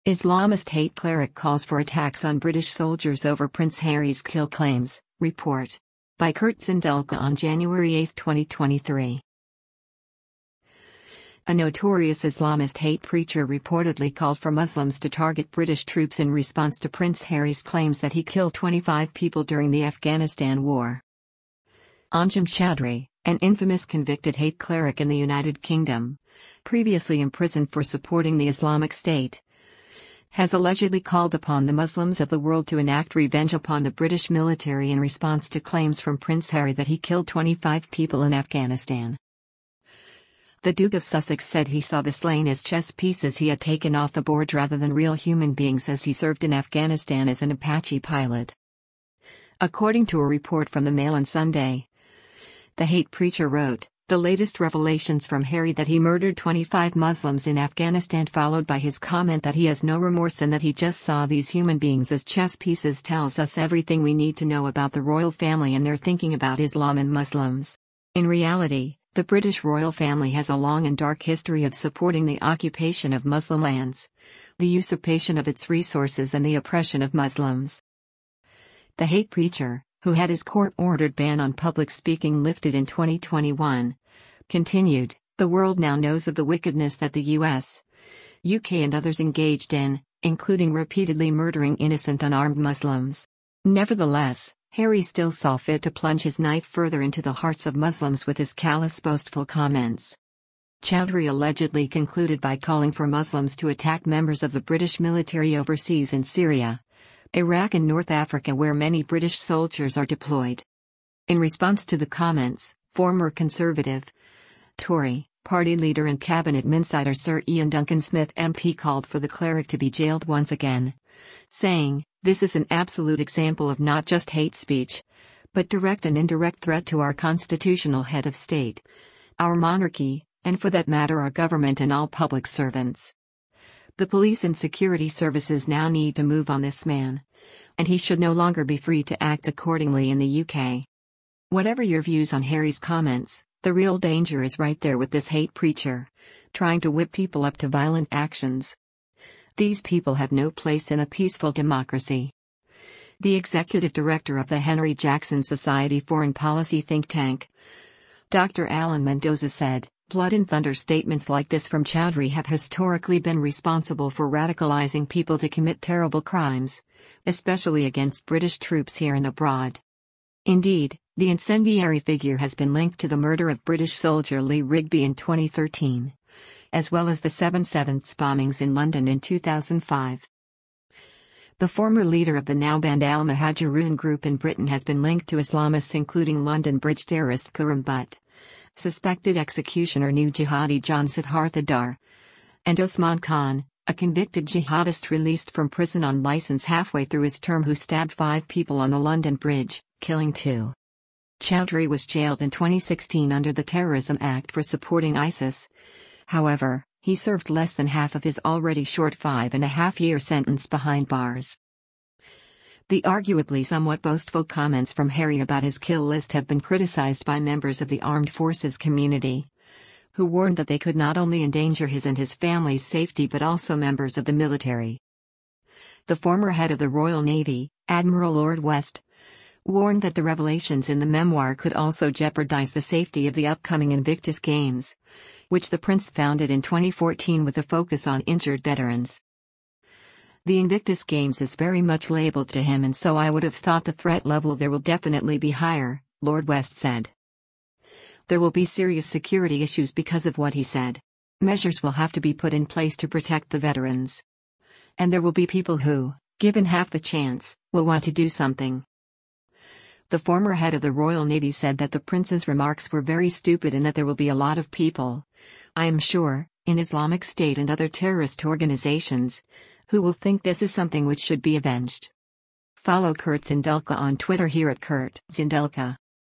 Islamist hate cleric calls for attacks on British soldiers over Prince Harry's kill claims. Report by Kurt Zindelka on January 8, 2023. A notorious Islamist hate preacher reportedly called for Muslims to target British troops in response to Prince Harry's claims that he killed 25 people during the Afghanistan war. Anjem Choudary, an infamous convicted hate cleric in the United Kingdom, previously imprisoned for supporting the Islamic State, has allegedly called upon the Muslims of the world to enact revenge upon the British military in response to claims from Prince Harry that he killed 25 people in Afghanistan. The Duke of Sussex said he saw the slain as chess pieces he had taken off the board rather than real human beings, as he served in Afghanistan as an Apache pilot. According to a report from the Mail on Sunday, the hate preacher wrote, "The latest revelations from Harry that he murdered 25 Muslims in Afghanistan, followed by his comment that he has no remorse and that he just saw these human beings as chess pieces, tells us everything we need to know about the royal family and their thinking about Islam and Muslims." In reality, the British royal family has a long and dark history of supporting the occupation of Muslim lands, the usurpation of its resources, and the oppression of Muslims. The hate preacher, who had his court-ordered ban on public speaking lifted in 2021, continued, "The world now knows of the wickedness that the US, UK and others engaged in, including repeatedly murdering innocent unarmed Muslims. Nevertheless, Harry still saw fit to plunge his knife further into the hearts of Muslims with his callous, boastful comments." Choudary allegedly concluded by calling for Muslims to attack members of the British military overseas in Syria, Iraq and North Africa, where many British soldiers are deployed. In response to the comments, former Conservative, Tory, party leader and cabinet insider Sir Ian Duncan Smith MP called for the cleric to be jailed once again, saying, "This is an absolute example of not just hate speech, but direct and indirect threat to our constitutional head of state, our monarchy, and for that matter our government and all public servants. The police and security services now need to move on this man, and he should no longer be free to act accordingly in the UK." Whatever your views on Harry's comments, the real danger is right there with this hate preacher, trying to whip people up to violent actions. These people have no place in a peaceful democracy. The executive director of the Henry Jackson Society foreign policy think tank, Dr. Alan Mendoza, said, "Blood and thunder statements like this from Choudary have historically been responsible for radicalizing people to commit terrible crimes, especially against British troops here and abroad. Indeed, the incendiary figure has been linked to the murder of British soldier Lee Rigby in 2013, as well as the 7/7 bombings in London in 2005. The former leader of the now-banned Al-Muhajirun group in Britain has been linked to Islamists, including London Bridge terrorist Khurram Butt, suspected executioner new jihadi John Siddhartha Dar, and Usman Khan, a convicted jihadist released from prison on license halfway through his term who stabbed 5 people on the London Bridge, killing 2. Choudary was jailed in 2016 under the Terrorism Act for supporting ISIS. However, he served less than half of his already short 5.5-year sentence behind bars. The arguably somewhat boastful comments from Harry about his kill list have been criticized by members of the armed forces community, who warned that they could not only endanger his and his family's safety but also members of the military. The former head of the Royal Navy, Admiral Lord West, warned that the revelations in the memoir could also jeopardize the safety of the upcoming Invictus Games, which the Prince founded in 2014 with a focus on injured veterans. "The Invictus Games is very much labeled to him, and so I would have thought the threat level there will definitely be higher," Lord West said. "There will be serious security issues because of what he said. Measures will have to be put in place to protect the veterans. And there will be people who, given half the chance, will want to do something." The former head of the Royal Navy said that the Prince's remarks were very stupid and that there will be a lot of people, I am sure, in Islamic State and other terrorist organizations, who will think this is something which should be avenged. Follow Kurt Zindelka on Twitter here at Kurt Zindelka.